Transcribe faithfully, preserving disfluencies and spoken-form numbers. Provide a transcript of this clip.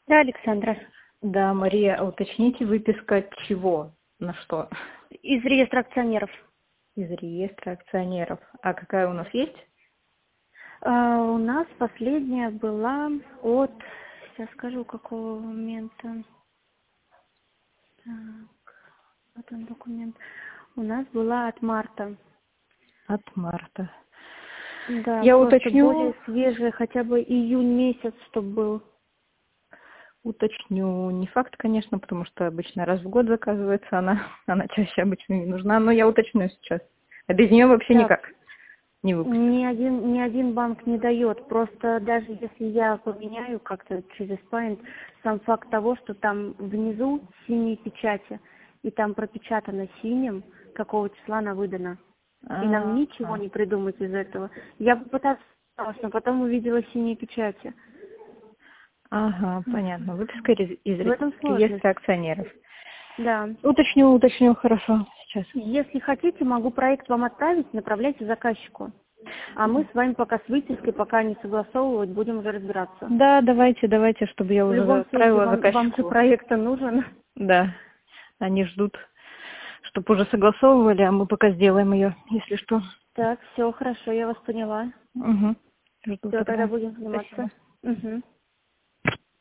Да, Александра. Да, Мария, а уточните, выписка чего? На что? Из реестра акционеров. Из реестра акционеров. А какая у нас есть? А, у нас последняя была от, сейчас скажу, какого момента. Так, вот он документ. У нас была от марта. От марта. Да, Я просто уточню, более свежая, хотя бы июнь месяц, чтобы был. уточню. Не факт, конечно, потому что обычно раз в год заказывается она. Она чаще обычно не нужна, но я уточню сейчас. А без нее вообще Так, никак не выпустят. ни один, ни один банк не дает. Просто даже если я поменяю как-то через Paint, сам факт того, что там внизу синие печати, и там пропечатано синим, какого числа она выдана. И нам А, ничего не придумать из этого. Я попыталась, но потом увидела синие печати. Ага, понятно. Выписка из, из В этом сложность. реестра акционеров. Да. Уточню, уточню, хорошо, сейчас. Если хотите, могу проект вам отправить, направляйте заказчику. А мы с вами пока с выпиской, пока не согласовывать, будем уже разбираться. Да, давайте, давайте, чтобы я В уже любом случае, отправила вам, вам же заказчику. проект нужен. Да, они ждут, чтобы уже согласовывали, а мы пока сделаем ее, если что. Так, все, хорошо, я вас поняла. Угу. Жду Все, тогда тогда. будем заниматься. Спасибо. Угу.